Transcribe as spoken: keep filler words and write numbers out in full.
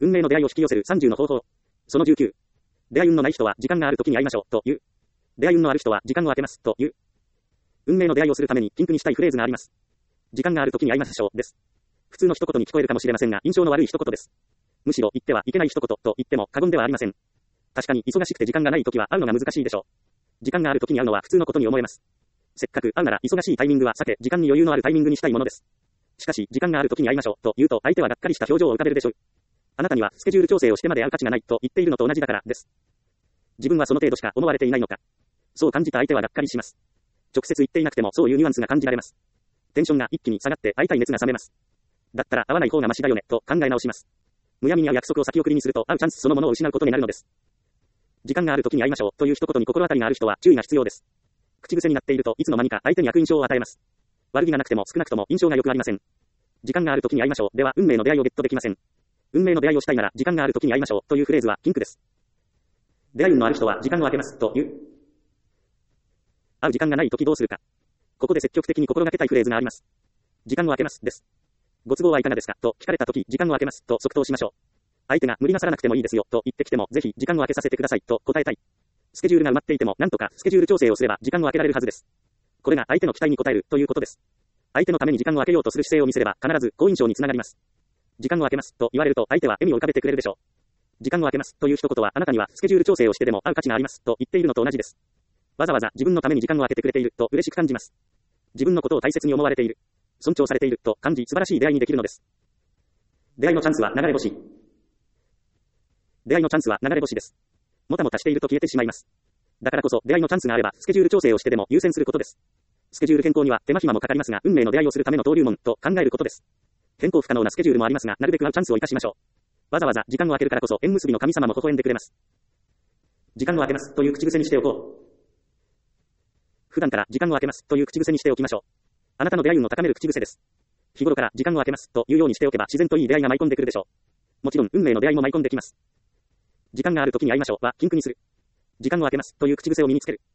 運命の出会いを引き寄せるさんじゅうの方法。そのじゅうきゅう。出会い運のない人は時間がある時に会いましょう、という。出会い運のある人は時間を空けます、という。運命の出会いをするためにピンクにしたいフレーズがあります。時間がある時に会いましょう、です。普通の一言に聞こえるかもしれませんが、印象の悪い一言です。むしろ言ってはいけない一言と言っても過言ではありません。確かに忙しくて時間がない時は会うのが難しいでしょう。時間がある時に会うのは普通のことに思えます。せっかく会うなら忙しいタイミングは避け、時間に余裕のあるタイミングにしたいものです。しかし、時間がある時に会いましょうと言うと相手はがっかりした表情を浮かべるでしょう。あなたにはスケジュール調整をしてまで会う価値がないと言っているのと同じだからです。自分はその程度しか思われていないのか。そう感じた相手はがっかりします。直接言っていなくてもそういうニュアンスが感じられます。テンションが一気に下がって会いたい熱が冷めます。だったら会わない方がマシだよねと考え直します。むやみに会う約束を先送りにすると会うチャンスそのものを失うことになるのです。時間がある時に会いましょうという一言に心当たりがある人は注意が必要です。口癖になっているといつの間にか相手に悪印象を与えます。悪気がなくても少なくとも印象が良くありません。時間がある時に会いましょうでは運命の出会いをゲットできません。運命の出会いをしたいなら時間がある時に会いましょうというフレーズはピンクです。出会い運のある人は時間を空けますという。会う時間がない時どうするか。ここで積極的に心がけたいフレーズがあります。時間を空けますです。ご都合はいかがですかと聞かれた時、時間を空けますと即答しましょう。相手が無理なさらなくてもいいですよと言ってきてもぜひ時間を空けさせてくださいと答えたい。スケジュールが埋まっていてもなんとかスケジュール調整をすれば時間を空けられるはずです。これが相手の期待に応えるということです。相手のために時間を空けようとする姿勢を見せれば必ず好印象につながります。時間を空けますと言われると相手は笑みを浮かべてくれるでしょう。時間を空けますという一言はあなたにはスケジュール調整をしてでも会う価値がありますと言っているのと同じです。わざわざ自分のために時間を空けてくれていると嬉しく感じます。自分のことを大切に思われている、尊重されていると感じ素晴らしい出会いにできるのです。出会いのチャンスは流れ星。出会いのチャンスは流れ星です。もたもたしていると消えてしまいます。だからこそ出会いのチャンスがあればスケジュール調整をしてでも優先することです。スケジュール変更には手間暇もかかりますが運命の出会いをするための登竜門と考えることです。変更不可能なスケジュールもありますがなるべく会うチャンスを生かしましょう。わざわざ時間を空けるからこそ縁結びの神様も微笑んでくれます。時間を空けますという口癖にしておこう。普段から時間を空けますという口癖にしておきましょう。あなたの出会い運を高める口癖です。日頃から時間を空けますというようにしておけば自然といい出会いが舞い込んでくるでしょう。もちろん運命の出会いも舞い込んできます。時間がある時に会いましょうはピンクにする。時間を空けますという口癖を身につける。